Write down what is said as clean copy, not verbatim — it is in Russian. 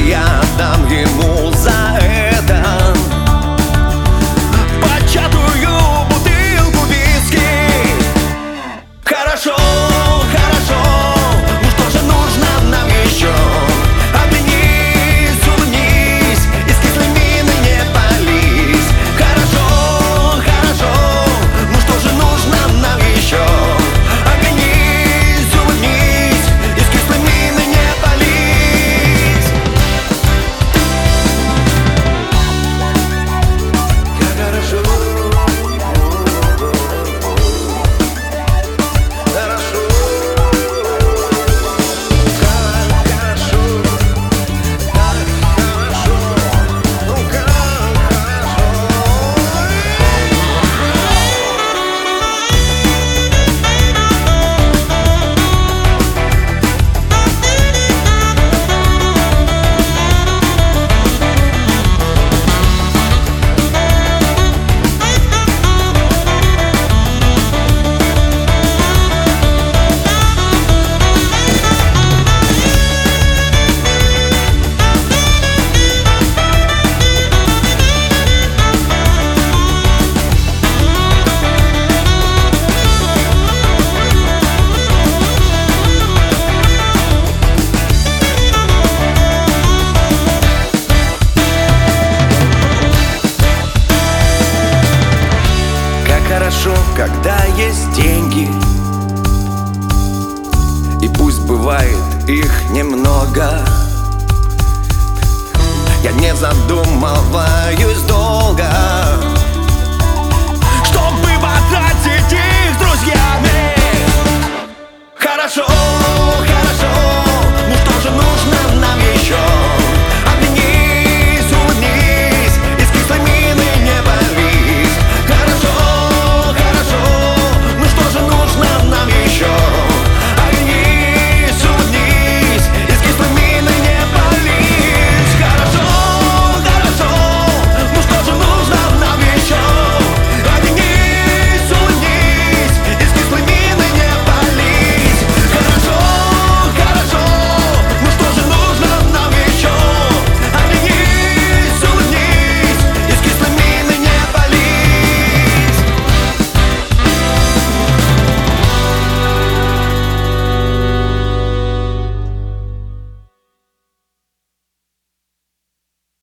я дам ему за это початую бутылку виски. Хорошо, хорошо, ну что же нужно нам еще? Оглянись, улыбнись и с кислой миной не пались. Хорошо, хорошо, ну что же нужно нам еще? Оглянись, улыбнись и с кислой миной не пались. Как хорошо, хорошо, как хорошо, как хорошо, ну как хорошо. Как хорошо, когда есть деньги, и пусть бывает их немного. Я не задумываюсь долго,